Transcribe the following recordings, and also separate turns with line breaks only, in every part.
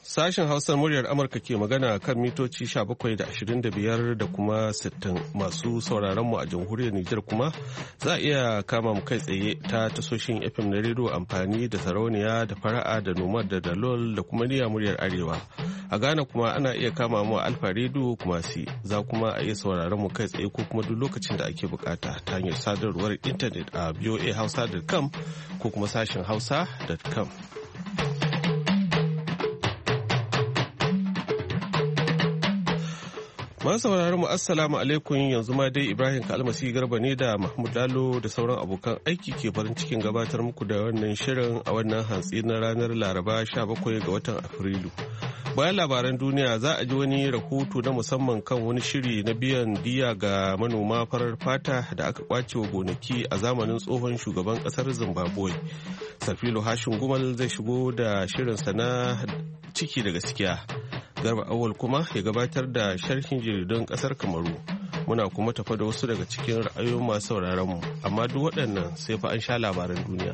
Sashen Hausar muryar Amurka ke magana kan mitoci 17 da 25 da kuma 60 masu sauraronmu a jamhuriyar Nijar kuma za a iya kama mu kai tsaye ta tasoshin FM na rediyo amfani da sarauniya da fara'a da nomad da dalol da kuma niya muryar Arewa. A Ghana kuma ana iya kama mu a Alfa rediyo kuma za kuma a iya sauraron mu kai tsaye ko kuma duk lokacin da ake bukata ta hanyar sadarwar intanet a voahausa.com ko kuma sashen hausa.com. Masu sauraron mu assalamu alaikum, yanzu ma dai Ibrahim Kalmasi Garba ne da Mahmud Lalo da sauran abokan aiki ke farin cikin gabatar muku da wannan shirin a wannan hantsi na ranar Laraba 17 ga watan Afrilu. Bayan labaran duniya za a ji wani rahoto na musamman kan wani shiri na biyan diya ga manoma farar fata da aka kwace wa gonaki a zamanin tsohon shugaban kasar Zimbabwe. Safilo Hashin Gumal zai shigo da shirinsa na ciki da gaskiya. Garba Awal kuma ya gabatar da sharhin jaridun kasar Kamaru. Muna kuma tafa da wasu daga cikin ra'ayoyin masu sauraron mu, amma duk waɗannan sai fa an sha labaran duniya.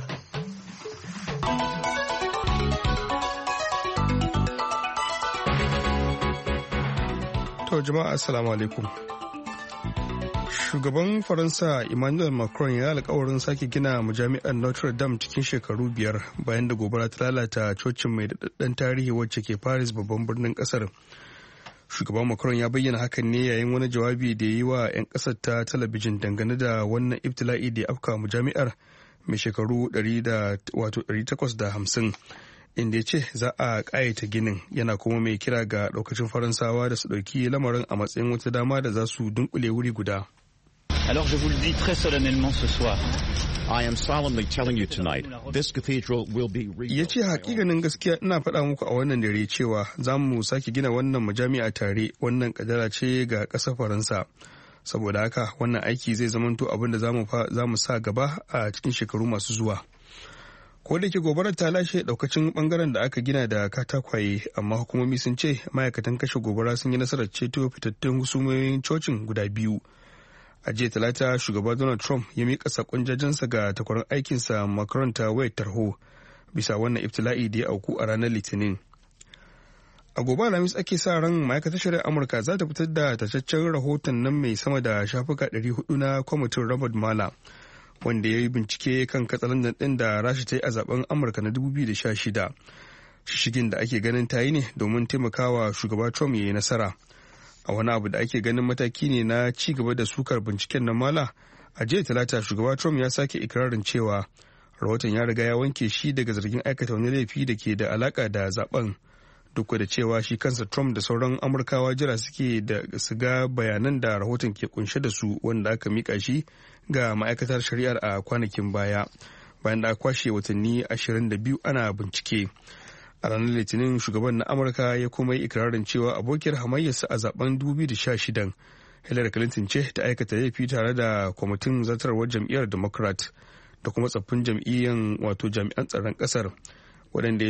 To jama'a assalamu alaikum. Shugaban Faransa Emmanuel Macron ya alkawarin sake gina majami'ar Notre Dame cikin shekaru 5 bayan da gobara ta lalata cocin mai daɗaɗɗen tarihi wacce ke Paris babban birnin ƙasar. Shugaban Macron ya bayyana hakan ne yayin wani jawabi da ya yi wa 'yan ƙasar ta talabijin dangane da wannan ibtila'i da ya afka majami'ar mai shekaru 850 inda ya ce za a ƙayata ginin, yana kuma mai kira ga ɗaukacin Faransawa da su ɗauki lamarin a matsayin wata dama da za su dunkule wuri guda.
Alors je vous le dis très solennellement ce soir. I am solemnly telling you tonight, this cathedral will be rebuilt.
Ya ce hakikanin gaskiya ina faɗa muku a wannan dare cewa za mu sake gina wannan majami'a tare, wannan kadara ce ga ƙasar Faransa. Saboda haka wannan aiki zai zamanto abin da za mu sa gaba a cikin shekaru masu zuwa. Ko da ke gobarar ta lashe daukacin bangaren da aka gina da katakwaye, amma hukumomi sun ce ma'aikatan kashe gobara sun yi nasarar ceto fitattun husumomin cocin guda biyu. A jiya talata shugaba Donald Trump ya miƙa saƙon jajensa ga takwarar aikinsa Macron ta wayar tarho bisa wannan ibtila'i da ya auku a ranar Litinin. A gobe Alhamis ake sa ran ma'aikatar shari'ar Amurka za ta fitar da tacaccen rahoton nan mai sama da shafuka 400 na kwamitin Robert Mueller, wanda ya yi bincike kan katsalandan ɗin da Rasha ta yi a zaben Amurka na 2016. Shishigin da ake ganin ta yi ne domin taimakawa shugaba Trump ya yi nasara. A wani abu da ake ganin mataki ne na ci gaba da sukar binciken na Mueller, a jiya talata shugaba Trump ya sake ikirarin cewa rahoton ya riga ya wanke shi daga zargin aikata wani laifi da ke da alaka da zaben, duk da cewa shi kansa Trump da sauran Amurkawa jira suke da su ga bayanan da rahoton ke kunshe da su, wanda aka mika shi ga ma'aikatar shari'ar a kwanakin baya bayan da aka kwashe watanni 22 ana bincike. A ranar Litinin shugaban na Amurka ya kuma yi ikirarin cewa abokiyar hamayyarsa a zaben 2016 Hillary Clinton ce ta aikata laifi tare da kwamitin zartarwar jam'iyyar Democrat da kuma tsaffin jami'an tsaron kasar waɗanda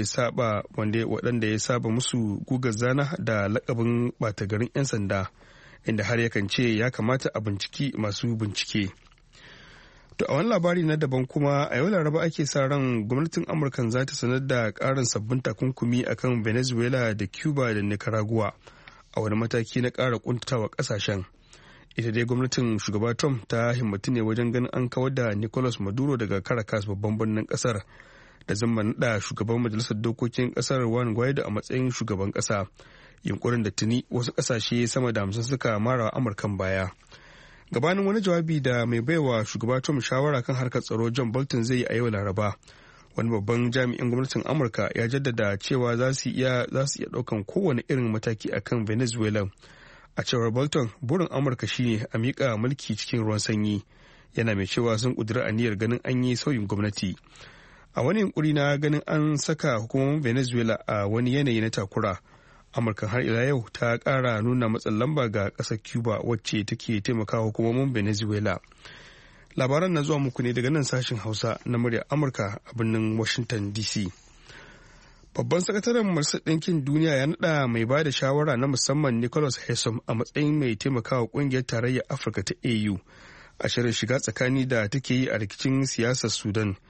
ya saba musu gugar zana da lakabin ɓata garin 'yan sanda, inda har yakan ce ya kamata a binciki masu bincike. To a wani labari na daban kuma a yau Laraba ake sa ran gwamnatin Amurka za ta sanar da ƙarin sabbin takunkumi akan Venezuela da Cuba da Nicaragua a wani mataki na ƙara kuntatawa ƙasashen. Ita dai gwamnatin shugaba Trump ta himmatu ne wajen ganin an kawar da Nicolas Maduro daga Caracas babban birnin ƙasar, da zama naɗa shugaban majalisar dokokin ƙasar Juan Guaido a matsayin shugaban ƙasa, yunkurin da tuni wasu ƙasashe sama da 50 suka mara Amurkan baya. Gabanin wani jawabi da mai baiwa shugaba Trump shawara kan harkar tsaro John Bolton zai yi a yau Laraba, wani babban jami'in gwamnatin Amurka ya jaddada cewa za su iya ɗaukan kowane irin mataki akan Venezuela. A cewar Bolton, burin Amurka shine a miƙa mulki cikin ruwan sanyi, yana mai cewa sun ƙudiri aniyar ganin an yi sauyin gwamnati. A wani yunkuri na ganin an saka hukumomin Venezuela a wani yanayi na takura, Amurka har ila yau ta ƙara nuna matsin lamba ga ƙasar Cuba wacce take taimakawa hukumomin Venezuela. Labaran na zuwa muku ne daga nan sashen Hausa na muryar Amurka a birnin Washington DC. Babban sakataren Majalisar Ɗinkin Duniya ya naɗa mai ba da shawara na musamman Nicholas Haysom a matsayin mai taimakawa ƙungiyar tarayyar Afirka ta AU a shirin shiga tsakani da take yi a rikicin siyasar Sudan,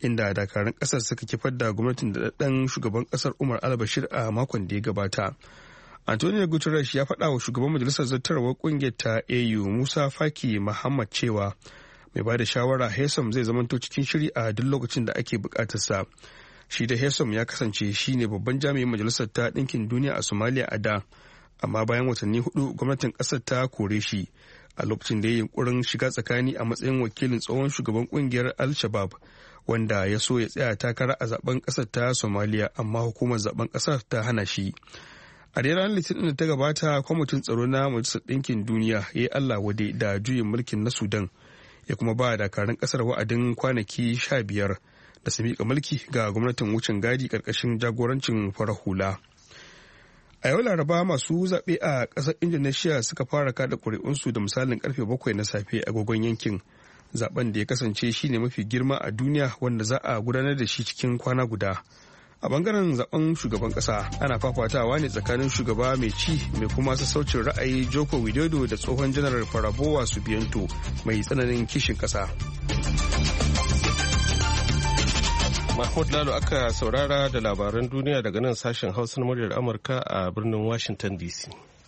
inda dakarun ƙasar suka kifar da gwamnatin da ɗan shugaban ƙasar Umar al-Bashir a makon da ya gabata. Antonio Guterres ya faɗa wa shugaban majalisar zartarwar ƙungiyar ta AU Musa Faki Muhammad cewa mai ba da shawara Hesom zai zamanto cikin shiri a duk lokacin da ake buƙatarsa. Shi da Hesom ya kasance shi ne babban jami'in majalisar ta ɗinkin duniya a Somalia a da, amma bayan watanni 4 gwamnatin ƙasar ta kore shi a lokacin da ya yi yunkurin shiga tsakani a matsayin wakilin tsohon shugaban ƙungiyar Al-Shabaab wanda ya so ya tsaya takara a zaben ƙasar ta Somalia, amma hukumar zaben ƙasar ta hana shi. A dai ranar Litinin da ta gabata, kwamitin tsaro na Majalisar Ɗinkin Duniya ya yi Allah wade da juyin mulkin na Sudan, ya kuma ba dakarun ƙasar wa'adin kwanaki 15 da su miƙa mulki ga gwamnatin wucin gadi ƙarƙashin jagorancin farar hula. A yau Laraba masu zaɓe a ƙasar Indonesia suka fara kada ƙuri'unsu da misalin ƙarfe 7 na safe agogon yankin, zaben da ya kasance shine mafi girma a duniya wanda za a gudanar da shi cikin kwana guda. A bangaren zaben shugaban kasa ana fafatawa ne tsakanin shugaba mai ci mai kuma sassaucin ra'ayi Joko Widodo da tsohon janar Prabowo Subianto mai tsananin kishin kasa.
Mahmud Lalo aka saurara da labaran duniya daga nan sashen Hausa na muryar Amurka a birnin Washington DC.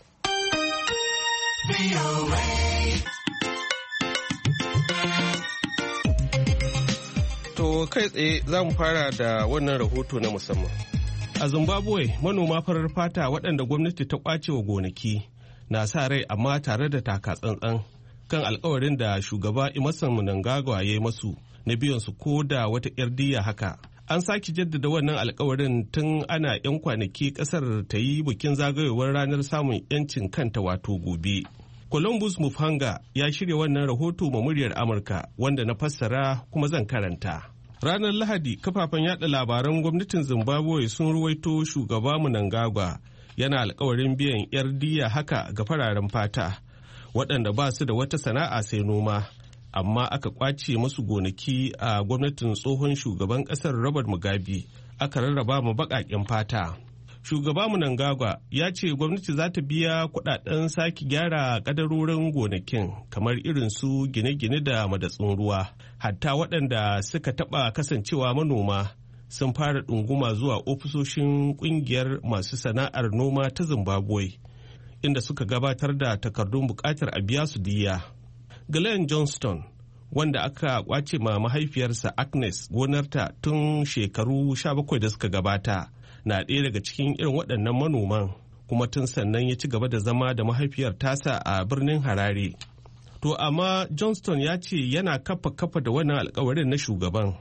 To kai tsaye za mu fara da wannan rahoto na musamman. A Zimbabwe manoma farar fata waɗanda gwamnati ta ƙwace wa gonaki na sa rai amma tare da taka tsantsan kan alkawarin da shugaba Emmerson Mnangagwa ya yi masu na biyan su ko da wata ƴar diyya haka. An sake jaddada wannan alkawarin tun ana 'yan kwanaki ƙasar ta yi bikin zagayowar ranar samun 'yancin kanta wato gobe. Columbus Mufanga ya shirya wannan rahoto ma muryar Amurka wanda na fassara kuma zan karanta. Ranar Lahadi kafafen yada labaran gwamnatin Zimbabwe sun ruwaito shugaba Mnangagwa yana alkawarin biyan 'yar diyya haka ga fararen fata waɗanda ba su da wata sana'a sai noma, amma aka kwace musu gonaki a gwamnatin tsohon shugaban ƙasar Robert Mugabe aka rarraba ma baƙaƙen fata. Shugaba Mnangagwa ya ce gwamnati za ta biya kudaden sake gyara kadarorin gonakin kamar irin su gine-gine da madatsun ruwa. Hatta waɗanda suka taɓa kasancewa manoma sun fara ɗunguma zuwa ofisoshin ƙungiyar masu sana'ar noma ta Zimbabwe, inda suka gabatar da takardun buƙatar a biya su diyya. Glenn Johnston, wanda aka kwace ma mahaifiyarsa Agnes gonarta tun shekaru 17 da suka gabata, na ɗaya daga cikin irin waɗannan manoman, kuma tun sannan ya ci gaba da zama da mahaifiyar tasa a birnin Harare. To amma Johnston ya ce yana kafa da wannan alkawarin na shugaban.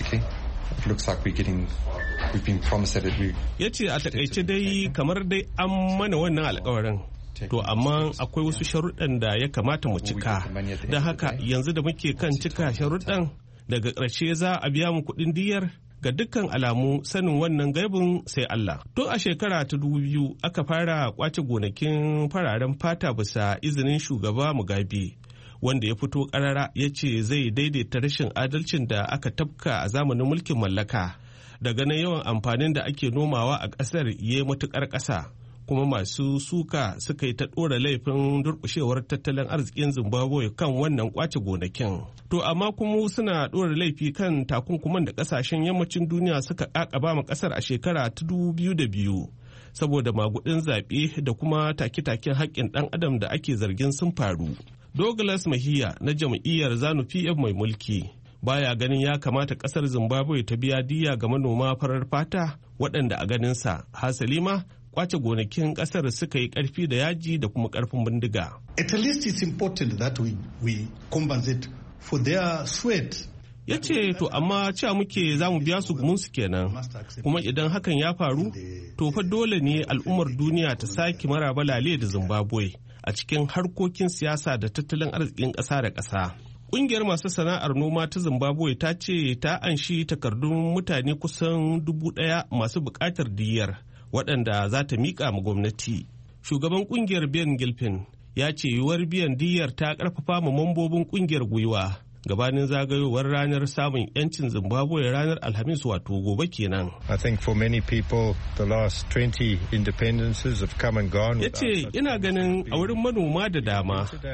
Ya ce a takaice dai kamar dai an mana wannan alkawarin. To amma akwai wasu sharuɗan da ya kamata mu cika. Don haka yanzu da muke kan cika sharuɗan, daga ƙarshe za a biya mu kuɗin diyyar. Ga dukkan alamu sanin wannan gaibin sai Allah. Tun a shekara ta 2000 aka fara kwace gonakin fararen fata bisa izinin shugaba Mugabe, wanda ya fito karara ya ce zai daidaita rashin adalcin da aka tafka a zamanin mulkin mallaka. Daga nan yawan amfanin da ake nomawa a ƙasar ya matuƙar ƙasa, kuma masu suka suka yi ta ɗora laifin durƙushewar tattalin arzikin Zimbabwe kan wannan kwace gonakin. To amma kuma suna ɗora laifi kan takunkuman da ƙasashen yammacin duniya suka ƙaƙaba ma ƙasar a shekara ta 2002 saboda magudin zaɓe da kuma take-taken haƙƙin ɗan adam da ake zargin sun faru. Douglas Mahiya na jam'iyyar ZANU-PF mai mulki baya ganin ya kamata ƙasar Zimbabwe ta biya diyya ga manoma farar fata waɗanda a ganinsa hasali ma kwace gonakin kasar suka yi karfi da yaji da kuma karfin bindiga.
At least it's important that we compensate for their sweat.
Ya ce to amma cewa muke za mu biya su gumunsu kenan, kuma idan hakan ya faru to fa dole ne al'ummar duniya ta sake maraba lale da Zimbabwe a cikin harkokin siyasa da tattalin arzikin ƙasa da ƙasa. Ƙungiyar masu sana'ar noma ta Zimbabwe ta ce ta anshi takardun mutane kusan 1,000 masu buƙatar diyyar waɗanda za ta miƙa ma gwamnati. Shugaban ƙungiyar Ben Gilpin ya ce yiwuwar biyan diyyar ta ƙarfafa ma mambobin ƙungiyar gwiwa gabanin zagayowar ranar samun 'yancin Zimbabwe ranar Alhamis wato gobe kenan.
I think for many people the last 20 independences have come and gone.
Ya ce ina ganin a wurin manoma da dama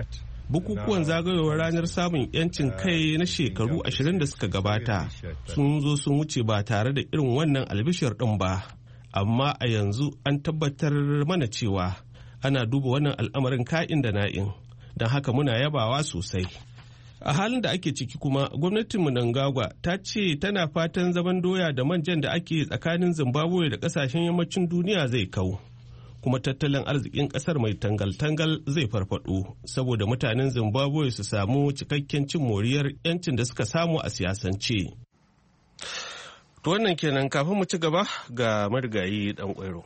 bukukuwan zagayowar ranar samun 'yancin kai na shekaru 20 da suka gabata sun zo sun wuce ba tare da irin wannan albishir ɗin ba, amma a yanzu an tabbatar mana cewa ana duba wannan al'amarin ka'in da na'in, don haka muna yabawa sosai. A halin da ake ciki kuma gwamnatin Mnangagwa ta ce tana fatan zaman doya da manjan da ake tsakanin Zimbabwe da kasashen yammacin duniya zai kau. Kuma tattalin arzikin kasar mai tangal-tangal zai farfado saboda mutanen Zimbabwe su samu cikakken cin moriyar 'yancin da suka samu a siyasance. To wannan kenan, kafin mu ci gaba ga marigayi dan kwairo.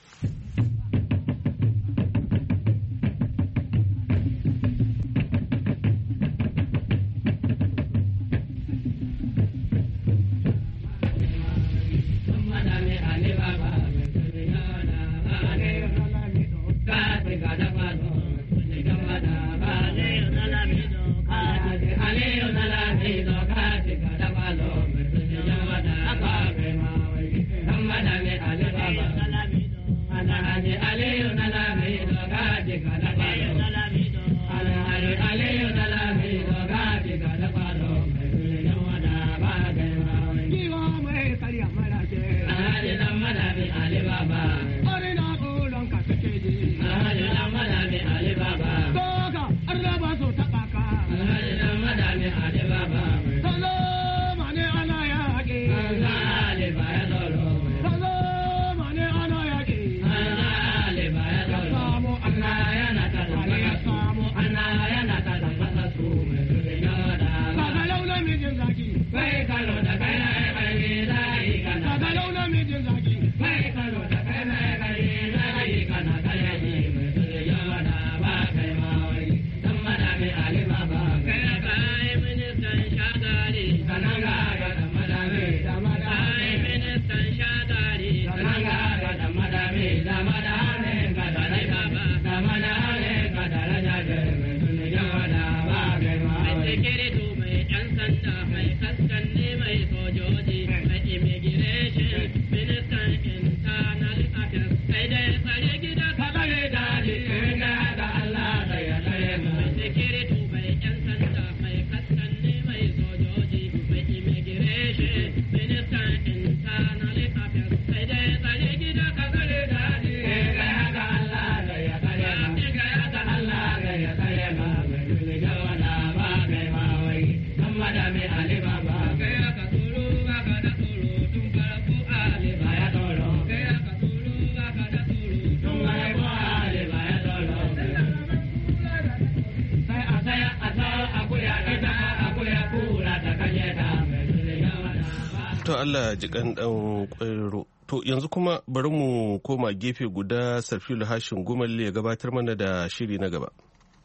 To Allah jikan dan kwairo. To yanzu kuma bari mu koma gefe guda, Sarfilu Hashin Gumal ya gabatar mana da shiri na gaba.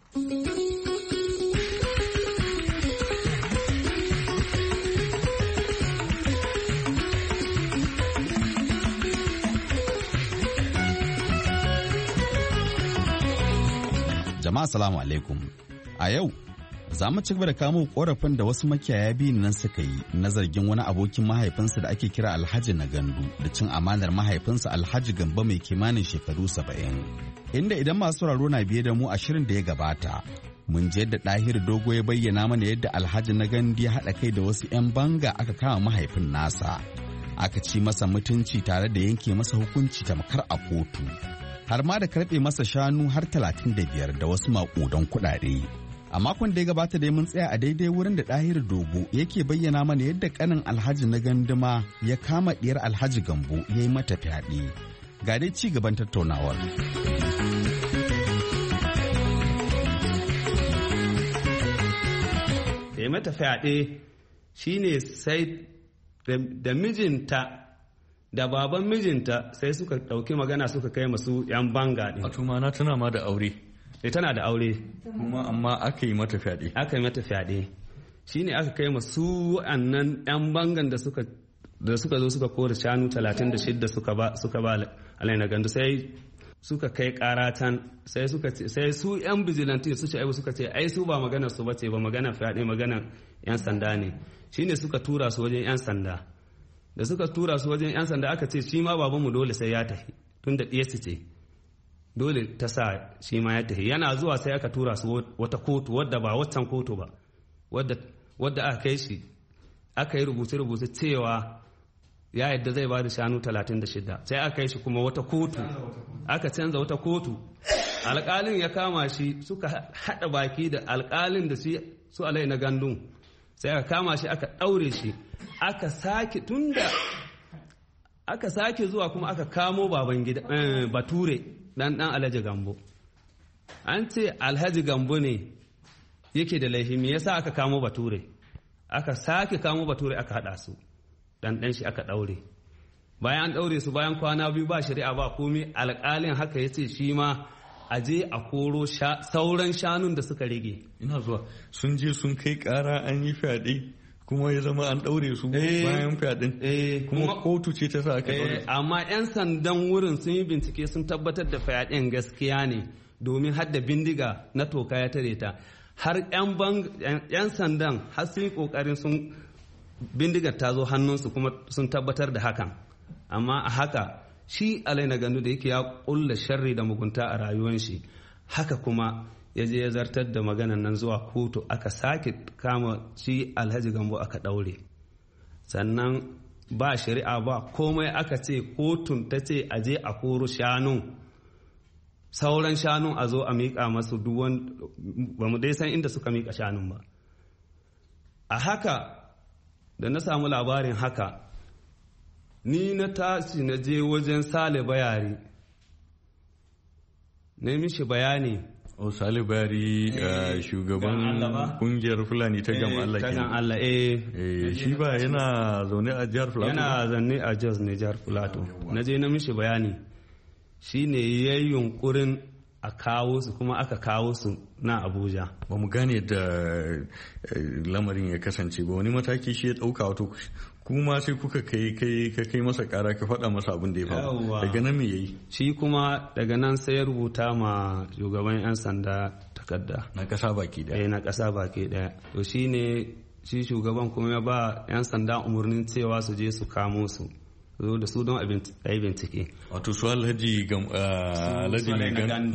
Jama'a salamu alaikum. A yau za mu ci gaba da kamo korafin da wasu makiyaya biyu nan suka yi na zargin wani abokin mahaifinsa da ake kira Alhaji na Gandu da cin amanar mahaifinsa Alhaji Gamba mai kimanin shekaru 70. Inda idan masu sauraro na biye da mu a shirin da ya gabata, mun je yadda Ɗahir Dogo ya bayyana mana yadda Alhaji na Gandu ya haɗa kai da wasu 'yan banga aka kama mahaifin nasa. Aka ci masa mutunci tare da yanke masa hukunci tamkar a kotu. Har ma da karɓe masa shanu har 35 da wasu maƙudan kuɗaɗe. A makon da ya gabata dai mun tsaya a daidai wurin da Ɗahir Dogo yake bayyana mana yadda kanin Alhaji na Ganduma ya kama ɗiyar Alhaji Gambo ya yi mata fyaɗe. Ga dai ci gaban tattaunawar.
Ya yi mata fyaɗe shine sai da mijinta da baban mijinta sai suka ɗauki magana suka kai masu 'yan banga ɗin.
Wato mana tana ma da aure.
Tana da aure
kuma amma aka yi mata fyaɗe.
Aka yi mata fyaɗe shine aka kai masu wa'annan 'yan bangan da suka zo suka kore shanu 36 suka ba Alhaji na Gandu, sai suka kai karatan sai su 'yan bijilanti su ce suka ce ai su ba maganar su bace ba, maganar fyaɗe maganar 'yan sanda ne. Shine suka tura su wajen 'yan sanda. Da suka tura su wajen 'yan sanda aka ce shi ma babanmu dole sai ya tafi tun da ɗiyarsu ce dole ta sa shi ma ya tafi yana zuwa sai aka tura su wata kotu wadda ba waccan kotu ba wadda aka kai shi aka yi rubuce-rubuce cewa ya yadda zai ba da shanu 36 sai aka kai shi kuma wata kotu aka canza wata kotu alƙalin ya kama shi suka haɗa baki da alƙalin da su alai na gandun sai aka kama shi aka ɗaure shi aka sake tunda aka sake zuwa kuma aka kamo baban gida bature dan alhaji gambo an ce alhaji gambo ne yake da laifi me yasa aka kamo bature aka sake kamo bature aka hada su dan shi aka daure bayan an daure su bayan kwana biyu ba shari'a ba komai alƙalin haka yace shi ma a je a koro sauran shanun da suka rage
ina zuwa sun je sun kai ƙara an yi fyaɗe kuma ya zama an ɗaure su bayan fyaɗin kuma kotu ce ta sa aka ɗaure
amma 'yan sandan wurin sun yi bincike sun tabbatar da fyaɗen gaskiya ne domin har da bindiga na toka ya tare ta har 'yan sandan har sun yi ƙoƙarin sun bindigar ta zo hannunsu kuma sun tabbatar da hakan amma a haka shi alai na gandu da yake ya ƙulla sharri da mugunta a rayuwar shi haka kuma ya je ya zartar da maganan nan zuwa kotu aka sake kama shi alhaji gambo aka ɗaure sannan ba shari'a ba komai aka ce kotun ta ce a je a koro shanun sauran shanun a zo a miƙa masu duwan ba mu dai san inda suka miƙa shanun ba a haka da na samu labarin haka ni na tashi na je wajen Sale Bayari na mishi bayani
Sale Bayari shugaban kungiyar Fulani ta Gam Allah
ta Gam Allah
shi ba yana zaune a jihar Filato
yana zaune a Jos ne jihar Filato na je na mishi bayani shine yayin yunkurin a kawo su kuma aka kawo su na Abuja
ba mu gane da lamarin ya kasance ba wani mataki shi ya dauka wato kuma sai kuka kai masa kara ka faɗa masa abin da ya faru daga nan me yayi
shi kuma daga nan sai ya rubuta ma shugaban 'yan sanda takarda
na ƙasa baki daya
na ƙasa baki daya to shine shi shugaban kuma ya ba 'yan sanda umarnin cewa su je su kamo su zo da su don a yi bincike
wato su alhaji mai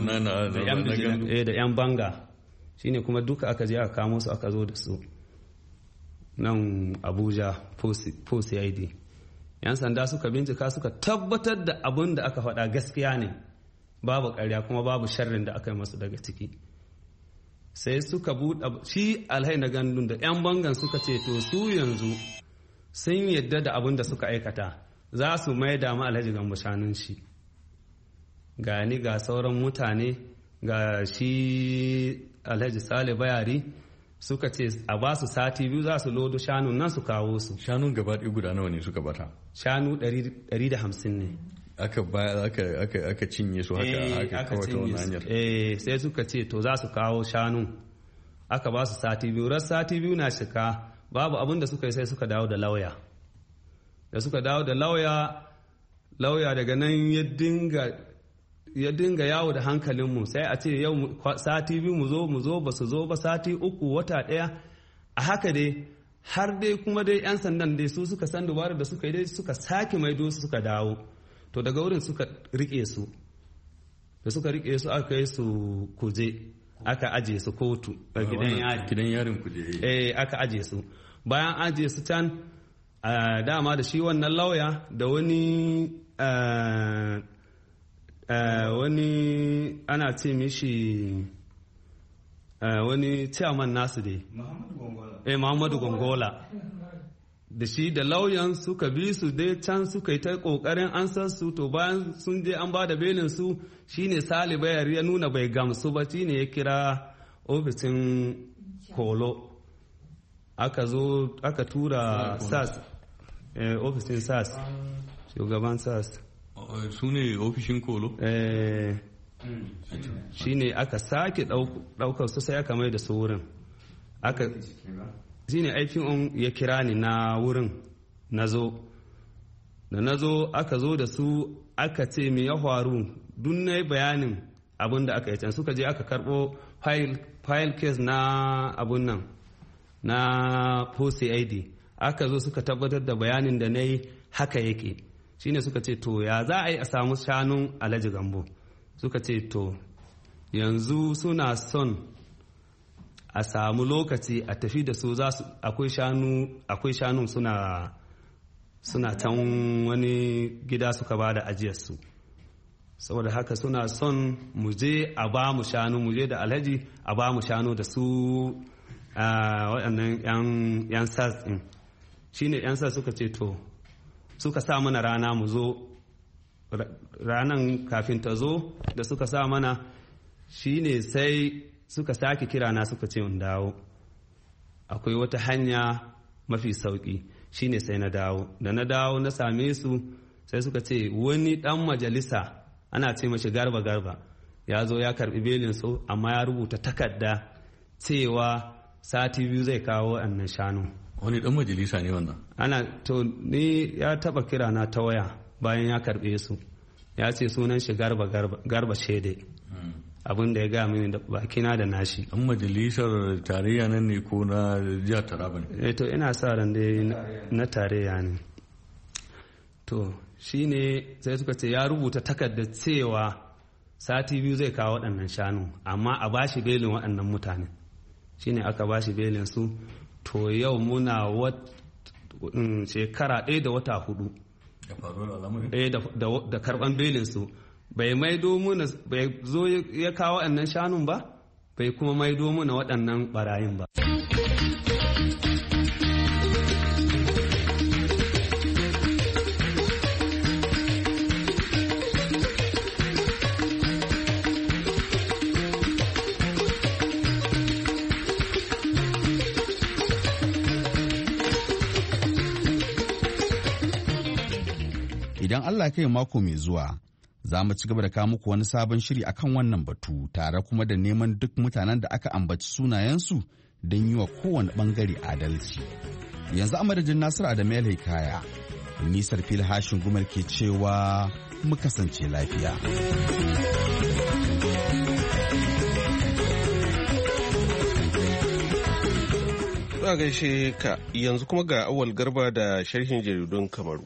da 'yan banga shine kuma duka aka je aka kamo su aka zo da su nan Abuja CID 'yan sanda suka bincika suka tabbatar da abin da aka faɗa gaskiya ne babu ƙarya kuma babu sharrin da aka yi masu daga ciki sai suka buɗe shi alhai na gandun da 'yan bangan suka ce to su yanzu sun yadda da abin da suka aikata za su mai da ma alhaji gambo shanun shi ga ni ga sauran mutane ga shi alhaji Sale Bayari suka ce a ba su sati biyu za su lodo shanun nan su kawo su
shanun gaba ɗaya guda nawa ne suka bata
shanu 150 ne
aka cinye su haka kawai ta wani hanyar
sai suka ce to za su kawo shanun aka ba su sati biyu sati biyu na shika babu abin da suka yi sai suka dawo da lauya da suka dawo da lauya daga nan ya dinga yawo da hankalinmu sai a ce yau sati biyu mu zo ba su zo ba sati uku wata ɗaya a haka dai har dai kuma dai 'yan sandan dai su suka san dubarar da suka yi dai suka sake maido su suka dawo to daga wurin suka rike su da suka rike su aka yi su kuje aka aje su kotu a
gidan yarin kuje
aka aje su bayan aje su can dama da shi wannan lauya da wani ana ce mishi wani chairman nasu dai Muhammadu Gongola da shi da lauyan suka bi su dai can suka yi ta kokarin ansar su to bayan sun je an ba da belin su shine Sale Bayari ya nuna bai gamsu ba shine ya kira ofisin Kolo aka zo aka tura SAS ofisin SAS shugaban SAS
su ne ofishin Kolo
shi ne aka sake daukar su sai aka mai da su wurin shi ne aikin ya kira ni na wurin na zo da na zo aka zo da su aka ce me ya faru duk na yi bayanin abin da aka yi can suka je aka karbo file case na abun nan na POCID aka zo suka tabbatar da bayanin da na yi haka yake shine suka ce to ya za a yi a samu shanun alhaji gambo suka ce to yanzu suna son a samu lokaci a tafi da su akwai shanu suna can wani gida suka ba da ajiyarsu, saboda haka suna son mu je a ba mu shanu, mu je da alhaji a ba mu shanu da su waɗannan 'yan sas ɗin. Shi ne 'yan sas suka ce to suka sa mana rana mu zo, ranan kafin ta zo da suka sa mana shi ne sai suka sake kira na suka ce in dawo akwai wata hanya mafi sauki, shi ne sai na dawo. Da na dawo na same su sai suka ce wani dan majalisa ana ce mashi garba ya zo ya karbi belin su, amma ya rubuta takarda cewa sati 2 zai kawo annan shanu.
Wani dan majalisa ne wannan?
To ni ya taba kira na ta waya bayan ya karbe su, ya ce sunan shi garba shede. Abin da ya ga mini da bakina da nashi.
An majalisar tarayya nan ne ko na jihar Taraba ne?
To ina sa ran dai na tarayya ne. To shine sai suka ce ya rubuta takardar cewa sati 2 zai kawo waɗannan shanu, amma a bashi belin waɗannan mutane. Shine aka bashi belin su. To yau muna shekara 1 da wata 4 da karban belin su. Bai maido muna, bai zo ya kawo waɗannan shanun ba, bai kuma maido muna waɗannan barayin ba.
Idan Allah kai mako mai zuwa, za mu ci gaba da kawo muku wani sabon shiri akan wannan batu, tare kuma da neman duk mutanen da aka ambaci sunayensu don yi wa kowane bangare adalci. Yanzu a madadin Nasiru Adamu Hikaya, nisar fil hashin gumal ke cewa mu kasance lafiya.
Za gaishe ka, yanzu kuma ga Awal Garba da sharhin jaridun Kamaru.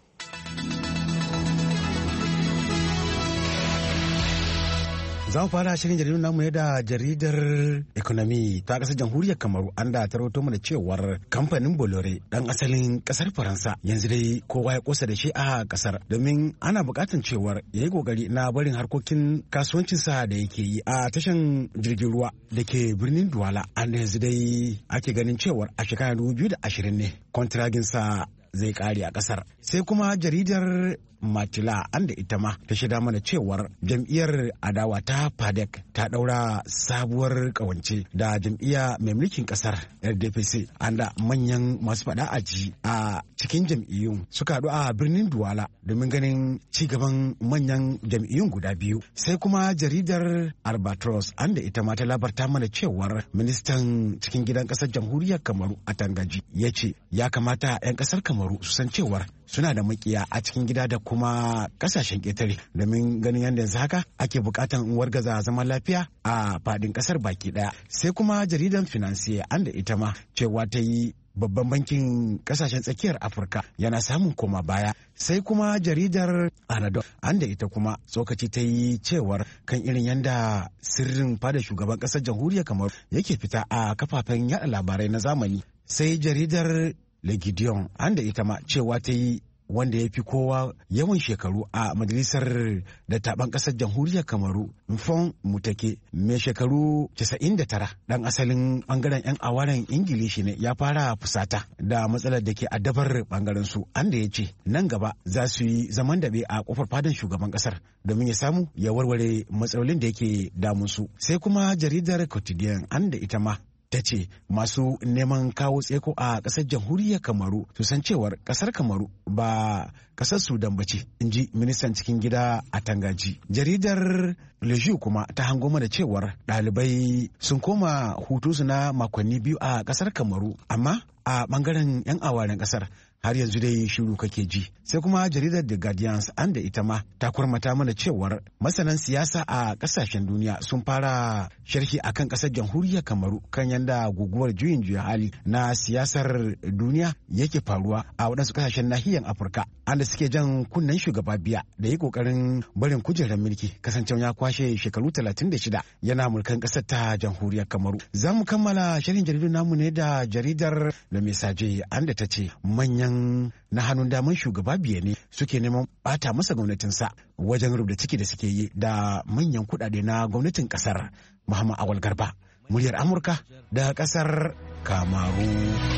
Za mu fara shirin jaridun namu ne da jaridar Economy ta ƙasar jamhuriyar Kamaru, an da ta rawaito mana cewar kamfanin Bolore dan asalin ƙasar Faransa yanzu dai kowa ya kosa da shi a ƙasar, domin ana buƙatar cewar ya yi ƙoƙari na barin harkokin kasuwancinsa da yake yi a tashan jirgin ruwa da ke birnin Douala, an da yanzu dai ake ganin cewar a shekarar 2020 ne kwantiraginsa zai ƙare a ƙasar. Sai kuma jaridar Matila, an da ita ma ta shaida mana cewar jam'iyyar adawa ta PADEC ta daura sabuwar kawance da jam'iyya mai mulkin kasar RDPC, an da manyan masu fada a ji a cikin jam'iyyun suka haɗu a birnin Douala domin ganin ci gaban manyan jam'iyyun guda biyu. Sai kuma jaridar Albatros, an da ita ma ta labarta mana cewar ministan cikin gidan kasar jamhuriyar Kamaru a Tangaji ya ce ya kamata 'yan kasar Kamaru su san cewar suna da makiya a cikin gida da kuma kasashen ƙetare, domin ganin yadda yanzu haka ake bukatan wargaza zaman lafiya a fadin kasar baki daya. Sai kuma jaridan Financier, an da ita ma cewa ta yi babban bankin kasashen tsakiyar Afirka yana samun koma baya. Sai kuma jaridar Anadolu, an da ita kuma tsokaci ta yi cewar kan irin yadda sirrin fada shugaban kasar jamhuriyar Kamaru yake fita a kafafen yada labarai na zamani. Sai jaridar Le Gideon, an da ita ma cewa ta yi wanda ya fi kowa yawan shekaru a majalisar dattaban ƙasar jamhuriyar Kamaru, Mfon Mutake, mai shekaru 99, ɗan asalin ɓangaren 'yan awaren Ingilishi ne, ya fara fusata da matsalar da ke addabar ɓangaren su, an da ya ce nan gaba za su yi zaman daɓe a ƙofar fadan shugaban ƙasar domin ya samu ya warware matsalolin da yake damun su. Sai kuma jaridar Quotidien, an da ita ma ta ce masu neman kawo tseko a ƙasar jamhuriyar Kamaru su san cewar ƙasar Kamaru ba ƙasar Sudan ba ce, in ji ministan cikin gida a Tangaji. Jaridar Leju kuma ta hango mana cewar ɗalibai sun koma hutunsu na makonni 2 a ƙasar Kamaru, amma a ɓangaren 'yan awaren ƙasar har yanzu dai shiru kake ji. Sai kuma jaridar The Guardians an da ita ma ta kwarmata mana cewar masanan siyasa a kasashen duniya sun fara sharhi akan kasar jamhuriyar Kamaru kan yanda guguwar juyin juya hali na siyasar duniya yake faruwa a waɗansu kasashen nahiyar Afirka, anda suke jan kunnen shugaba Biya da yi kokarin barin kujerar mulki kasancewa ya kwashe shekaru 36 yana mulkan kasar ta jamhuriyar Kamaru. Za mu kammala shirin jaridun namu ne da jaridar Le Message anda ta ce manyan na hannun daman shugaba Biya ne suke neman bata masa gwamnatinsa wajen rubuta ciki da suke yi da manyan kuɗaɗe na gwamnatin kasar. Muhammad Awal Garba, muryar Amurka da kasar Kamaru.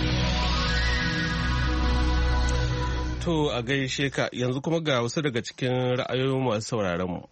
To a gaishe ka, yanzu kuma ga wasu daga cikin ra'ayoyin masu sauraron mu.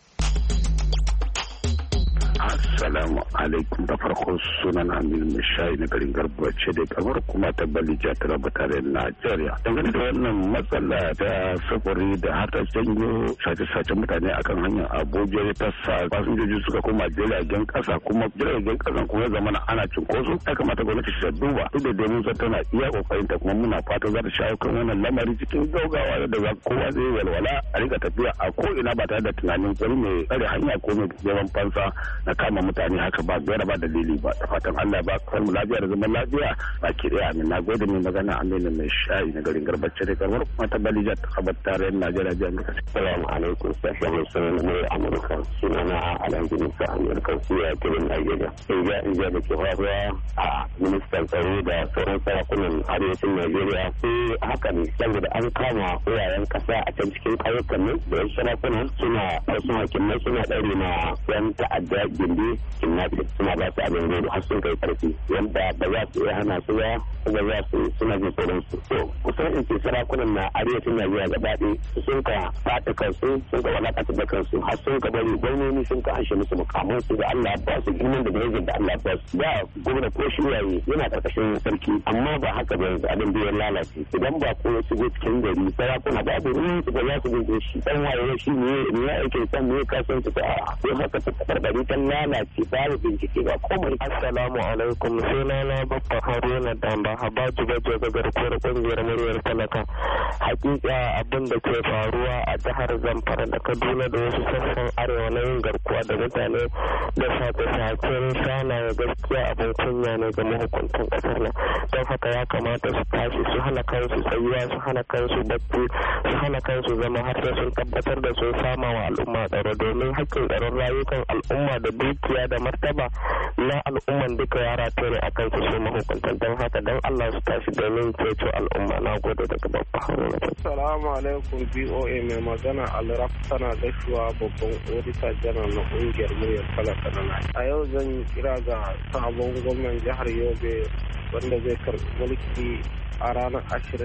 Assalamu alaikum, da farko sunan Aminu Mishayi na garin Garbace da kamar kuma ta Balija ta raba tare Najeriya. Dangane da wannan matsala ta sufuri da har ta janyo sace-sacen mutane akan hanyar Abuja ta sa fasinjoji suka koma jiragen kasa, kuma jiragen kasan kuma zamana ana cinkoso. Ya kamata gwamnati ta duba duk da domin zan tana iya kokarin ta, kuma muna fata za ta shawo kan wannan lamari cikin gaugawa da za kowa zai walwala a rika tafiya a ko ina ba tare da tunanin wani mai tsare hanya ko mai neman fansa na kama mutane haka ba gaira ba dalili ba. Da fatan Allah ba kar mu lafiya da zaman lafiya ba ki da amin. Na gode mai magana Aminu mai shayi na garin Garbace da kamar kuma ta Balija ta kabar tarayyar Najeriya jami'a.
Assalamu alaikum, sashen sunan mai Amurka, sunana Alhaji Musa Amurka suya kirin Najeriya. Inja da ke faruwa a ministan tsaro da sauran sarakunan arewacin Najeriya sai haka ne saboda an kama wuraren kasa a can cikin ƙauyukan nan da wasu sarakunan suna wasu hakimai suna ɗaure na yan ta'adda gindi kidnapping, suna ba su abin gudu har sun kai karfi yadda ba za su iya hana su ba, kuma za su suna jin tsoron su. To kusan in ce sarakunan na arewacin Najeriya gaba ɗaya sun ka ɓata kansu, sun ka walakata da kansu har sun ka bari gwamnoni sun ka anshe musu mukamman su da Allah ba su girman da darajar da Allah ba su. Da gwamna ko shi yayi yana karkashin sarki, amma ba haka ba yanzu abin da ya lalace. Idan ba ko su je cikin gari sarakuna babu ruwan su ba za su bin shi dan waye shi ne ya aikin san ne kasan su ta sai haka ta karbari ta lalace babu bincike ba komai.
Assalamu alaikum, sunana Baffa Haruna Damba Habaju Bajo ga garkuwar kungiyar muryar talaka. Hakika abin da ke faruwa a jihar Zamfara da Kaduna da wasu sassan arewa na yin garkuwa da mutane da sace-sacen shanaye gaskiya abin kunya ne ga mahukuntan kasar nan. Don haka ya kamata su tashi su hana kansu tsayuwa, su hana kansu bacci, su hana kansu zama har sai sun tabbatar da sun sama wa al'umma tsaro, domin hakkin tsaron rayukan al'umma da dukiya da martaba na al'umman duka ya rataya a kansu su mahukuntan. Don haka don Allah su tashi domin ceto al'umma. Na gode daga babba Haruna.
Assalamu alaikum, BOA mai magana Alraf tana gashuwa babban odita janar na kungiyar muryar talaka na Najeriya. A yau zan yi kira ga sabon gwamnan jihar Yobe wanda zai karɓi mulki a ranar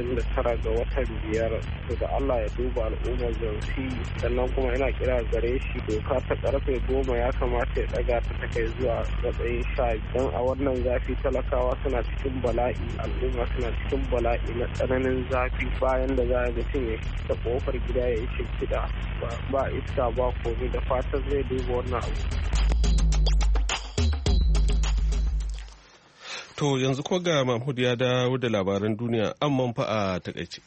29 ga watan 5 da Allah ya duba al'ummar Zonsi. Sannan kuma ina kira gare shi doka ta karfe 10 ya kamata ya daga ta kai zuwa matsayin 10, don a wannan zafi talakawa suna cikin bala'i, al'umma suna cikin bala'i na tsananin zafi. Bayan da za a mutum ya ta kofar gida ya yi shimfiɗa ba iska ba komai, da fatan zai duba wannan abu.
To yanzu ko ga Mahmud ya dawo da labaran duniya amman fa a takaice.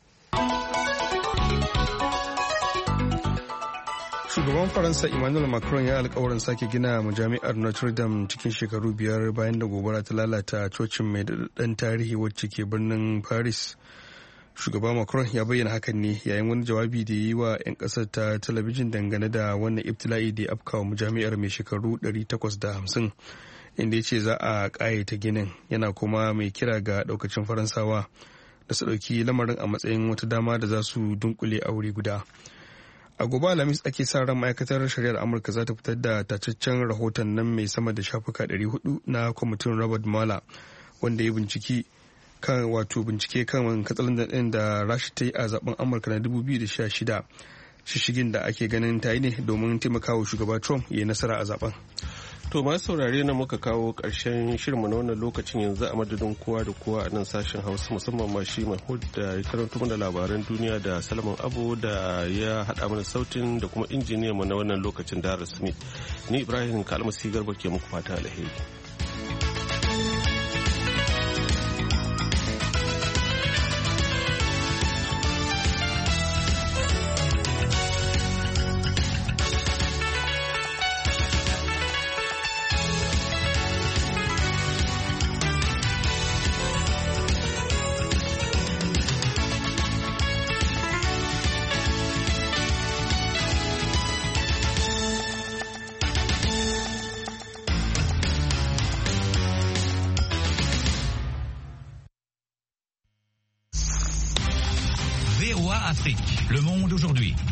Shugaban Faransa Emmanuel Macron ya alkawarin sake gina majami'ar Notre Dame cikin shekaru 5 bayan da gobara ta lalata cocin mai daɗaɗɗen tarihi wacce ke birnin Paris. Shugaba Macron ya bayyana hakan ne yayin wani jawabi da yi wa 'yan ƙasar ta talabijin dangane da wannan ibtila'i da ya afkawa majami'ar mai shekaru 850. Inda ya ce za a ƙayata ginin, yana kuma mai kira ga ɗaukacin Faransawa da su ɗauki lamarin a matsayin wata dama da za su dunkule a wuri guda. A gobe Alhamis ake sa ran ma'aikatar shari'ar Amurka za ta fitar da tacaccen rahoton nan mai sama da shafuka 400 na kwamitin Robert Mueller wanda ya bincike kan katsalandan ɗin da Rasha ta yi a zaben Amurka na 2016, shishigin da ake ganin ta yi ne domin taimakawa shugaba Trump ya yi nasara a zaben.
To masu saurare na muka kawo ƙarshen shirinmu na wannan lokacin yanzu a madadin kowa da kowa a nan sashen Hausa, musamman ma shi Mahmud da ya karanto mana labaran duniya da Salman Abu da ya haɗa mana sautin da kuma injiniyan mu na wannan lokacin Dara Smith. Ni Ibrahim Kalmasi Garba ke muku fata alheri.
Afrique. Le Monde aujourd'hui.